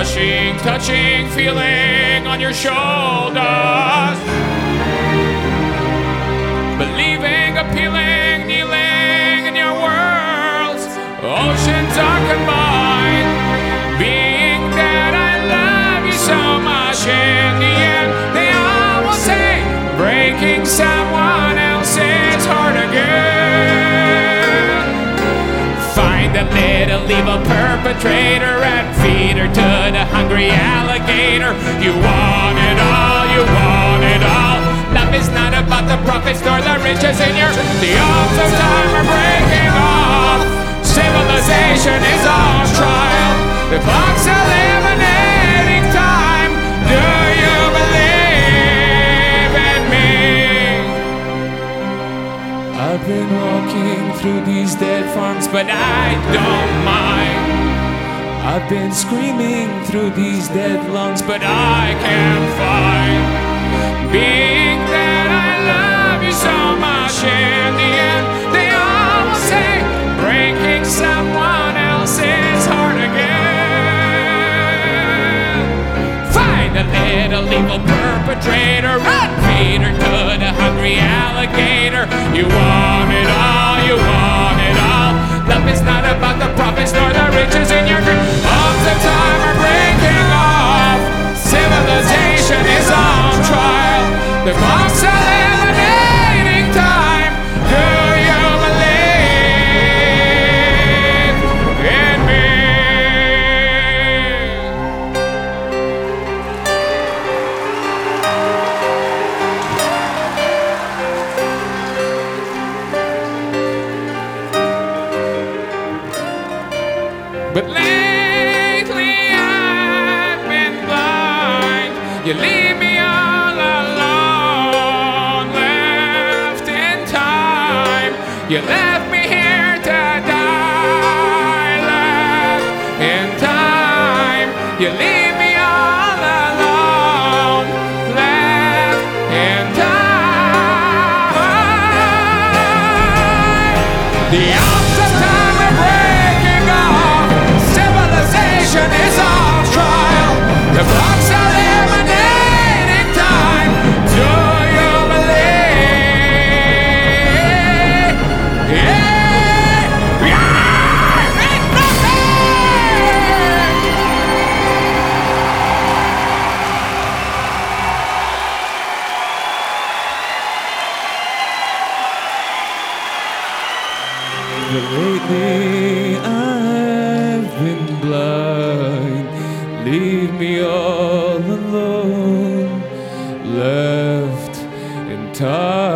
touching, feeling on your shoulders. Believing, appealing, kneeling in your worlds. Ocean dark and mine. Being that I love you so much. In the end, they all will say, breaking someone else's heart again. Find that little evil perpetrator and feed her to the hungry alligator. You want it all, you want it all. Love is not about the profits nor the riches in your. The arms of time are breaking off. Civilization is on trial. The clock's eliminating time. Do you believe in me? I've been walking through these dead farms, but I don't mind. I've been screaming through these dead lungs, but I can't find. Being that I love you so much, in the end, they all will say, breaking someone else's heart again. Find a little evil perpetrator and feed her to the hungry alligator. You want it all, you want it all. Love is not about the profits nor the riches in your dream. Arms of time are breaking off. Civilization is on trial. The clock's eliminating time. Do you believe in me? But lately I've been blind. You leave me all alone, left in time. You left me here to die, left in time. You leave me all alone, left in time. The arms of time are breaking off. Civilization is on trial. The clock's eliminating time. Do you believe? Yeah, it's nothing. But lately I've been blind. Leave me all alone, left in time.